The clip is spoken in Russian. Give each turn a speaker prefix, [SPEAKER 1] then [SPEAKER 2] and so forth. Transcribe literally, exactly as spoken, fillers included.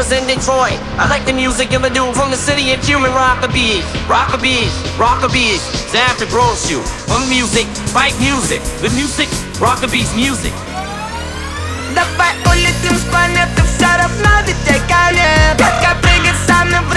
[SPEAKER 1] represent Detroit. I like the music of a dude from the city of human rockabilly. Rockabilly, rockabilly, after grows you. On music, fight music. The music, rockabilly's music.
[SPEAKER 2] Давай улетим с планеты все равно ведь я конец. Только прыгать сам на